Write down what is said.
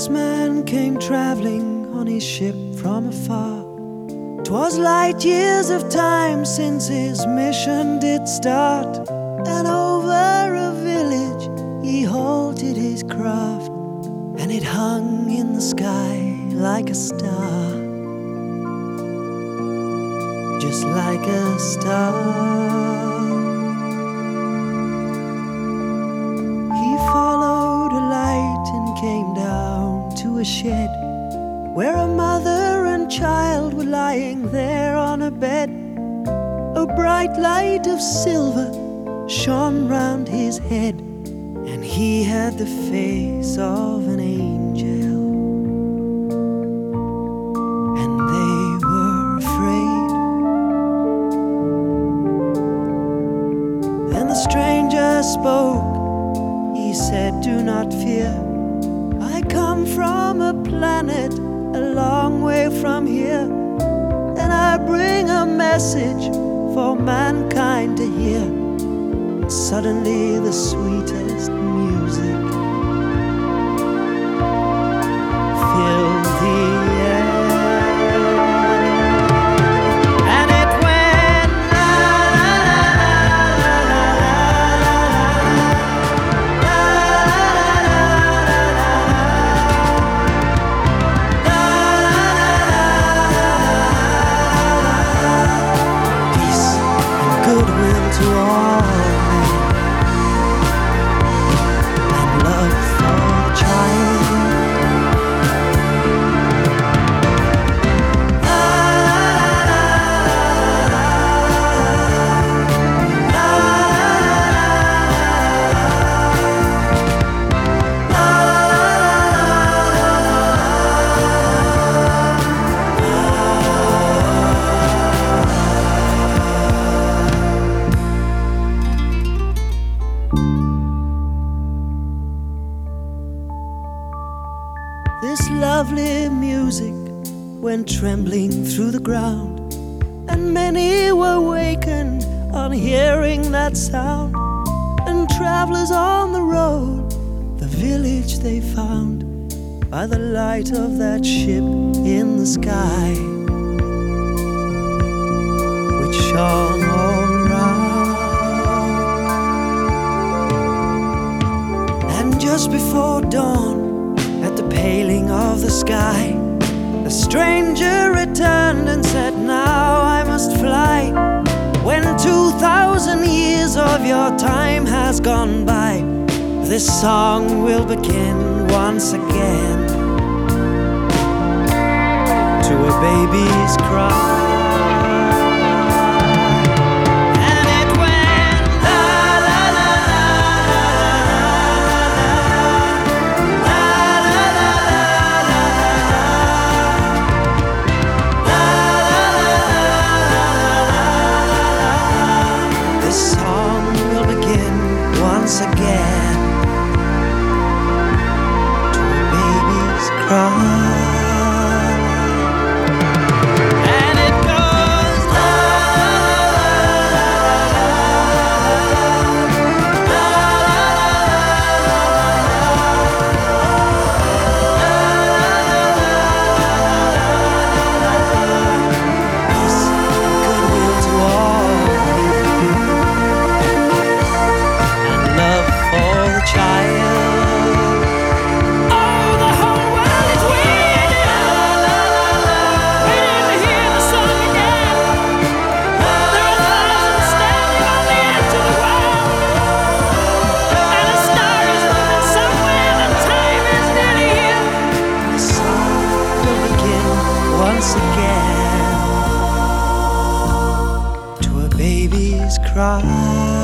this man came traveling on his ship from afar. 'Twas light years of time since his mission did start, and over a village he halted his craft, and it hung in the sky like a star, just like a star. He followed a light and came down to a shed where a mother and child were lying there on a bed. A bright light of silver shone round his head, and he had the face of an angel, and they were afraid. And the stranger spoke, he said, "Do not fear, I come from a planet a long way from here, and I bring a message for mankind to hear." And suddenly the sweetest music filled the air, and it went la la la la la la. Peace and goodwill to all, this lovely music went trembling through the ground, and many were wakened on hearing that sound. And travelers on the road, the village they found by the light of that ship in the sky, which shone all around. And just before dawn, at the paling of the sky, the stranger returned and said, "Now I must fly. When 2,000 years of your time has gone by, this song will begin once again to a baby's cry." Once again to a baby's cry. And it goes la la la la. Peace and goodwill to all, child. Oh, the whole world is waiting, waiting to hear the song again. There are thousands standing on the edge of the world, and a star is moving somewhere. The time is nearly here. The song will begin once again to a baby's cry.